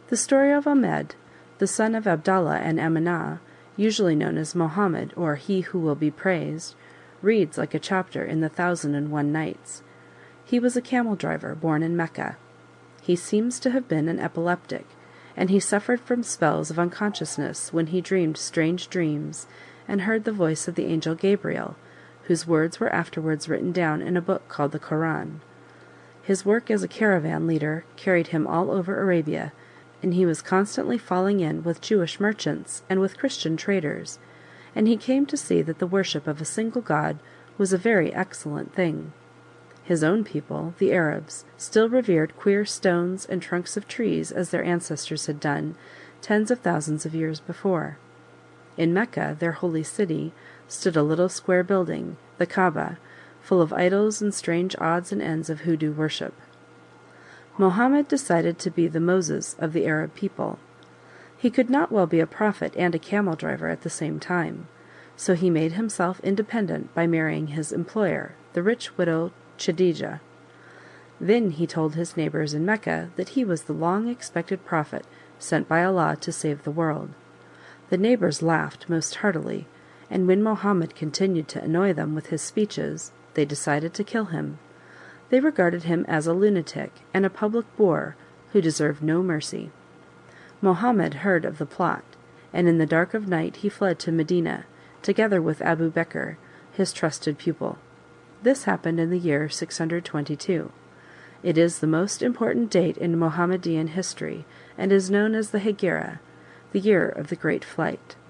The story of Ahmed, the son of Abdallah and Amina, usually known as Mohammed, or He Who Will Be Praised, reads like a chapter in the 1001 Nights. He was a camel driver born in Mecca. He seems to have been an epileptic, and he suffered from spells of unconsciousness when he dreamed strange dreams and heard the voice of the angel Gabriel, whose words were afterwards written down in a book called the Koran. His work as a caravan leader carried him all over Arabia, and he was constantly falling in with Jewish merchants and with Christian traders, and he came to see that the worship of a single God was a very excellent thing. His own people, the Arabs, still revered queer stones and trunks of trees as their ancestors had done tens of thousands of years before. In Mecca, their holy city, stood a little square building, the Kaaba, full of idols and strange odds and ends of hoodoo worship. Mohammed decided to be the Moses of the Arab people. He could not well be a prophet and a camel driver at the same time, so he made himself independent by marrying his employer, the rich widow Khadijah. Then he told his neighbors in Mecca that he was the long-expected prophet sent by Allah to save the world. The neighbors laughed most heartily, and when Mohammed continued to annoy them with his speeches, they decided to kill him. They regarded him as a lunatic and a public bore who deserved no mercy. Mohammed heard of the plot, and in the dark of night he fled to Medina, together with Abu Bekr, his trusted pupil. This happened in the year 622. It is the most important date in Mohammedan history, and is known as the Hegira, the year of the Great Flight.